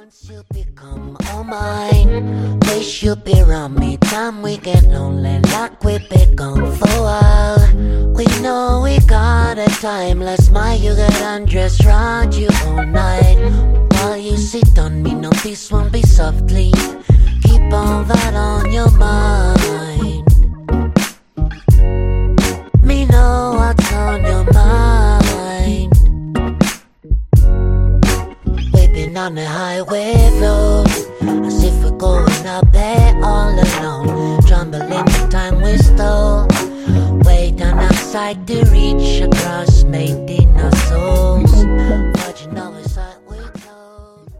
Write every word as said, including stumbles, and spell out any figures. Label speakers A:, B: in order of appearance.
A: Once you become all mine, wish you be around me. Time we get lonely, like we become for a while. We know we got a timeless mind. You get undressed round you all night. While you sit on me, no, this won't be softly. Keep all that on your mind. Me know what's on your mind. We've been on the highway road, as if we're going up there all alone. Trembling the time we stole, way down outside to reach across, made in our soul.